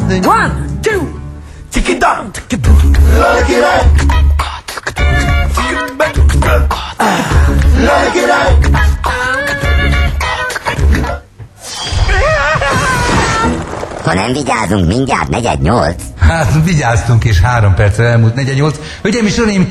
One, two, take it down, take it down. Ha nem vigyázunk, mindjárt 4:08. Hát vigyáztunk, és 3 perccel elmúlt 4:08. Hölgyeim és uraim,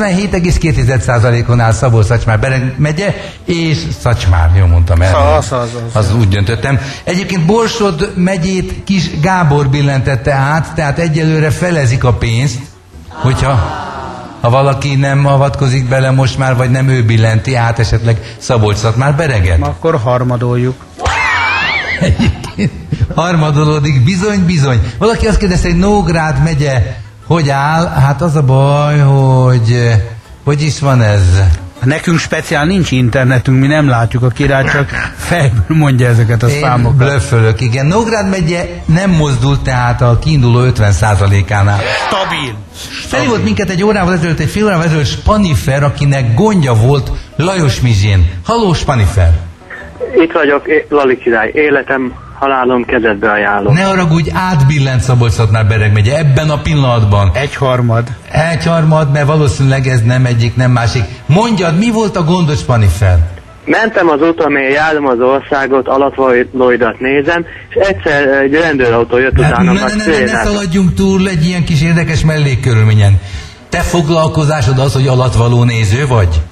97,2%-on áll Szabolcs-Szatmár-Bereg megye, és Szatmár, jól mondtam el. Az úgy döntöttem. Egyébként Borsod megyét Kis Gábor billentette át, tehát egyelőre felezik a pénzt, hogyha valaki nem avatkozik bele most már, vagy nem ő billenti át esetleg Szabolcs-Szatmár-Bereget. Akkor harmadoljuk. Egyébként harmadolódik, bizony. Valaki azt kérdezte, hogy Nógrád megye hogy áll? Hát az a baj, hogy is van ez? Nekünk speciál nincs internetünk, mi nem látjuk a király, csak fejből mondja ezeket a számokat. Blöffölök, igen. Nógrád megye nem mozdult tehát a kiinduló 50%-ánál. Stabil. Felhívott minket egy fél órával ezelőtt Spanifer, akinek gondja volt Lajos Mizsén. Halló, Spanifer! Itt vagyok, Lali király. Életem, halálom kezedbe ajánlom. Ne haragudj, átbillent Szabolcs-Szatmár-Bereg megye ebben a pillanatban. Egyharmad, mert valószínűleg ez nem egyik, nem másik. Mondjad, mi volt a gondod, Spanifer? Mentem az úton, járom az országot, alattvalóidat nézem, és egyszer egy rendőrautó jött utána. Ne szaladjunk túl egy ilyen kis érdekes mellékkörülményen. Te foglalkozásod az, hogy alattvaló néző vagy?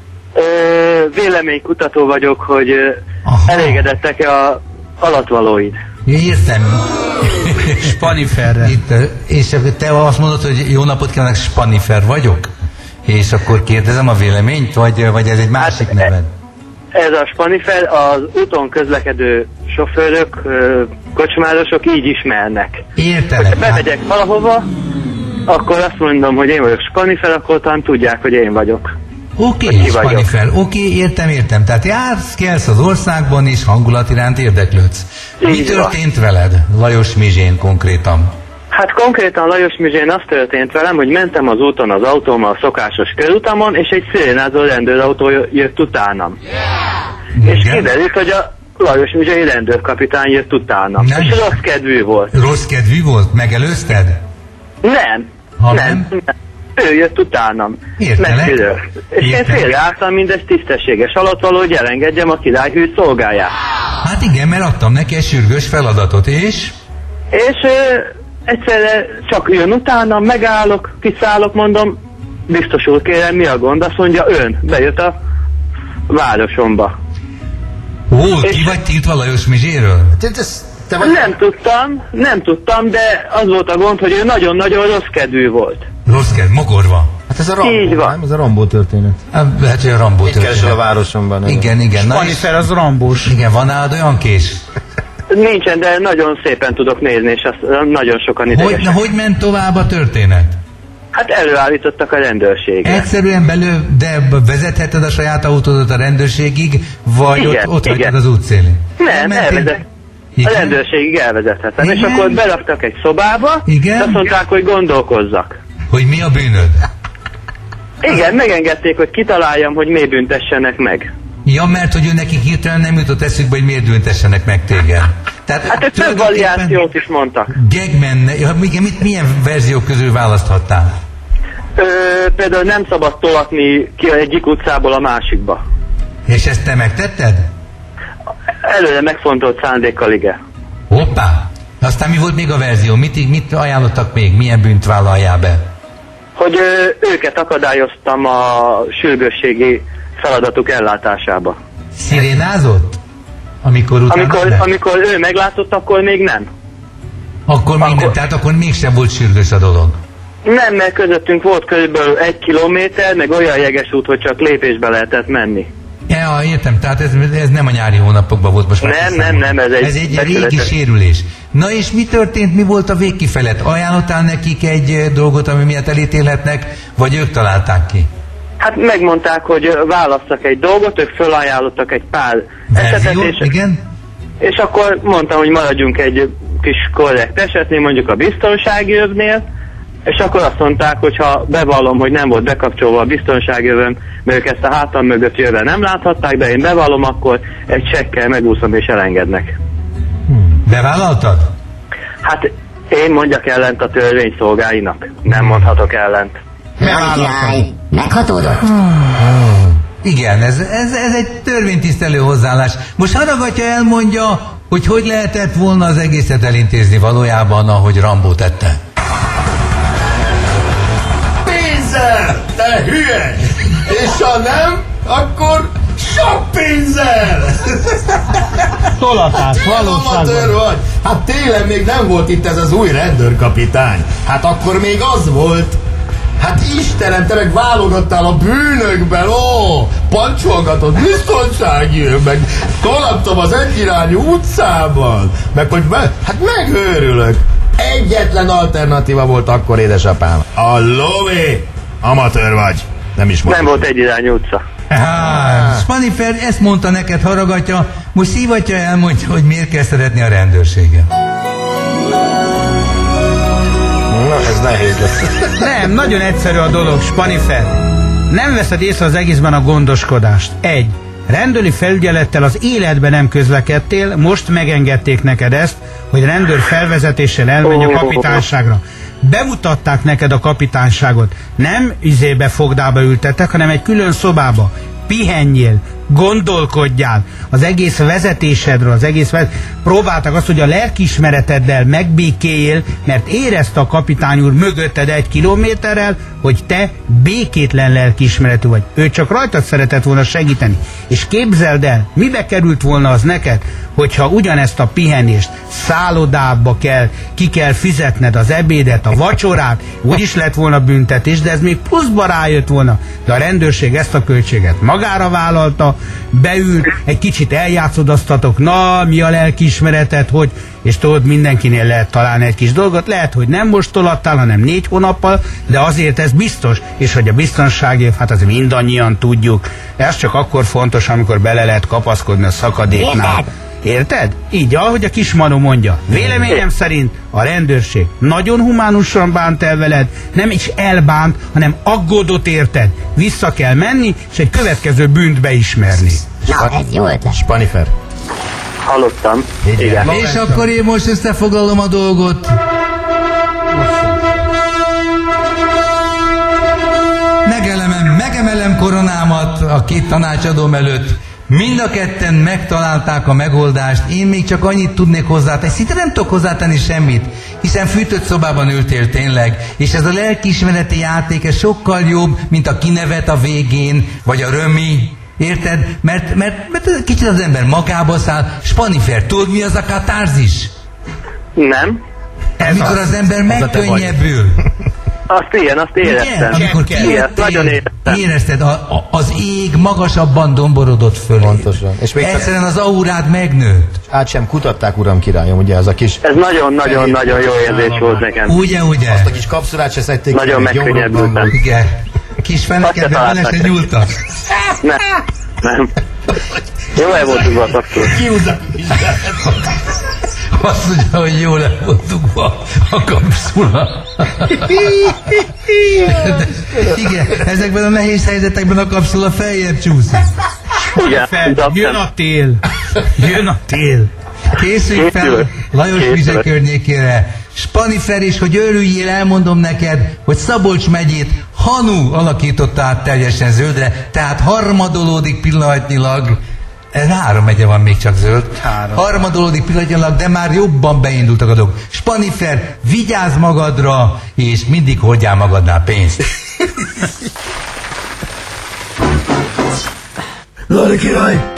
Véleménykutató vagyok, hogy elégedettek-e a alattvalóid. Értem. Spaniferre. És te azt mondod, hogy jó napot kívánok, Spanifer vagyok? És akkor kérdezem a véleményt, vagy ez egy másik neved? Ez a Spanifer, az úton közlekedő sofőrök, kocsmárosok így ismernek. Értelek. Ha bemegyek valahova, akkor azt mondom, hogy én vagyok Spanifer, akkor talán tudják, hogy én vagyok. Oké, Spanifer, értem. Tehát kelsz az országban és hangulat iránt érdeklődsz. Mi történt veled, Lajos Mizsén konkrétan? Hát konkrétan Lajos Mizsén az történt velem, hogy mentem az úton az autómmal a szokásos körutamon, és egy szirénázó rendőrautó jött utánam. És kiderült, hogy a Lajos Mizsén rendőrkapitány jött utánam. És rossz kedvű volt. Rossz kedvű volt? Megelőzted? Nem. Ő jött utánam. Értelek. És én félreálltam mindezt tisztességes alattvaló, hogy elengedjem a királyhű szolgáját. Hát igen, mert adtam neki egy sürgős feladatot, és? És egyszerre csak jön utánam, megállok, kiszállok, mondom, biztos úr, kérem, mi a gond? Azt mondja, ön bejött a városomba. Ki vagy tiltva Lajos Mizséről? Nem tudtam, de az volt a gond, hogy ő nagyon-nagyon rossz kedvű volt. Rossz kedvű, mogorva. Hát ez a Rambó, nem? Ez a Rambó történet. Lehet, hogy a Rambó történet. Itt keresel a városomban. Igen. Spanifer az Rambós. Igen, van nálad olyan kés? Nincsen, de nagyon szépen tudok nézni, és azt nagyon sokan idegesek. Hogy ment tovább a történet? Hát előállítottak a rendőrségre. Egyszerűen de vezetheted a saját autódat a rendőrségig, vagy igen, ott hagytad az útszélén? Nem, elvezet. A rendőrségig elvezethetem. És akkor beraktak egy szobába, és azt mondták, hogy gondolkozzak. Hogy mi a bűnöd? Igen, megengedték, hogy kitaláljam, hogy miért büntessenek meg. Ja, mert hogy ő nekik hirtelen nem jutott eszükbe, hogy miért büntessenek meg téged. Tehát hát ők több variációt is mondtak. Milyen verziók közül választhattál? Például nem szabad tolatni ki egyik utcából a másikba. És ezt te megtetted? Előre megfontolt szándékkal, igen. Hoppá! Aztán mi volt még a verzió? Mit ajánlottak még? Milyen bűnt vállaljál be? Hogy őket akadályoztam a sürgősségi feladatuk ellátásába. Szirénázott? Amikor ő meglátott, akkor még nem. Akkor még nem, tehát akkor mégsem volt sürgős a dolog. Nem, mert közöttünk volt körülbelül 1 kilométer, meg olyan jeges út, hogy csak lépésbe lehetett menni. Ja, értem, tehát ez nem a nyári hónapokban volt most. Nem, ez egy régi sérülés. Na és mi történt, mi volt a végkifelet? Ajánlottál nekik egy dolgot, ami miatt elítélhetnek, vagy ők találták ki? Hát megmondták, hogy válasszak egy dolgot, ők fölajánlottak egy pár esetet, és akkor mondtam, hogy maradjunk egy kis korrekt esetnél, mondjuk a biztonsági övnél, és akkor azt mondták, hogy ha bevallom, hogy nem volt bekapcsolva a biztonsági övöm, mert ők ezt a hátam mögött jöve nem láthatták, de én bevallom, akkor egy csekkel megúszom és elengednek. Bevállaltad? Hát Én mondjak ellent a törvény szolgáinak. Nem mondhatok ellent. Király, meghatódott? Igen, ez egy törvénytisztelő hozzáállás. Most Haraghatja elmondja, hogy lehetett volna az egészet elintézni valójában, ahogy Rambó tette. Pénzzel, te hülye! És ha nem, akkor sok pénzzel! Tolatás, Amatőr vagy! Hát tényleg még nem volt itt ez az új rendőrkapitány. Hát akkor még az volt. Hát Istenem, te meg válogattál a bűnökben, pancsolgatod biztonsági őr, meg tolattam az egyirányú utcában, meg hogy hát megőrülök. Egyetlen alternatíva volt akkor, édesapám. A lové! Amatőr vagy. Nem is mondom. Nem volt egyirányú utca. Spanifer ezt mondta neked, Haraghatja, most Szivattyá elmondja, hogy miért kell szeretni a rendőrséget. Na, ez nehéz lesz. Nem, nagyon egyszerű a dolog, Spanifer. Nem veszed észre az egészben a gondoskodást. Egy, rendőri felügyelettel az életben nem közlekedtél, most megengedték neked ezt, hogy rendőr felvezetéssel elmenj a kapitányságra. Bemutatták neked a kapitányságot. Nem izébe fogdába ültettek, hanem egy külön szobába. Pihenjél, gondolkodjál az egész vezetésedről, próbáltak azt, hogy a lelkiismereteddel megbékéljél, mert érezte a kapitány úr mögötted 1 kilométerrel, hogy te békétlen lelkiismeretű vagy. Ő csak rajtad szeretett volna segíteni. És képzeld el, mibe került volna az neked, hogyha ugyanezt a pihenést szállodába ki kell fizetned az ebédet, a vacsorát, úgyis lett volna büntetés, de ez még pluszba rájött volna. De a rendőrség ezt a költséget magára vállalta, beült, egy kicsit eljátszodasztatok, na, mi a lelkiismereted, hogy, és tudod, mindenkinél lehet találni egy kis dolgot, lehet, hogy nem most toladtál, hanem 4 hónappal, de azért ez biztos, és hogy a biztonságért, hát azért mindannyian tudjuk, ez csak akkor fontos, amikor bele lehet kapaszkodni a szakadéknál. Érted? Így, ahogy a kismanó mondja. Véleményem szerint a rendőrség nagyon humánusan bánt el veled, nem is elbánt, hanem aggódott érted. Vissza kell menni, és egy következő bűnt beismerni. Na, ez jó ötlet. Spanifer. Hallottam. Igen. És akkor én most összefoglalom a dolgot. Megemelem koronámat a 2 tanácsadóm előtt. Mind a ketten megtalálták a megoldást, én még csak annyit tudnék hozzátenni, szinte nem tudok hozzátenni semmit, hiszen fűtött szobában ültél tényleg, és ez a lelkiismereti játék, ez sokkal jobb, mint a kinevet a végén, vagy a römi, érted? Mert kicsit az ember magába száll. Spanifer, tudod mi az a katárzis? Nem. Amikor az ember megkönnyebbül. Azt éreztem. Igen, amikor nagyon éreztem. Érezted, az ég magasabban domborodott föl. Pontosan. És még egyszerűen az aurád megnőtt. Át sem kutatták, uram királyom, ugye ez a kis... Ez nagyon-nagyon jó érzés volt nekem. Ugye? Azt a kis kapszulát se szedték. Nagyon megkönnyebbültem. Igen. Kis feneket bele se nyúltak. Nem. Jól el voltunk a kapszulát. Kiúzzak. Azt mondja, hogy jól el voltunk a kapszula. De, igen, ezekben a nehéz helyzetekben a kapszula feljebb csúszik. Jön a tél. Jön a tél. Készülj fel Lajos Vize környékére. Spanifer is, hogy örüljél, elmondom neked, hogy Szabolcs megyét Hanu alakította át teljesen zöldre, tehát harmadolódik pillanatnyilag. 3 megye van még csak zöld. Harmadolódik pillanatnyilag, de már jobban beindultak a dolgok. Spanifer, vigyázz magadra, és mindig hordjál magadnál pénzt. Lari király,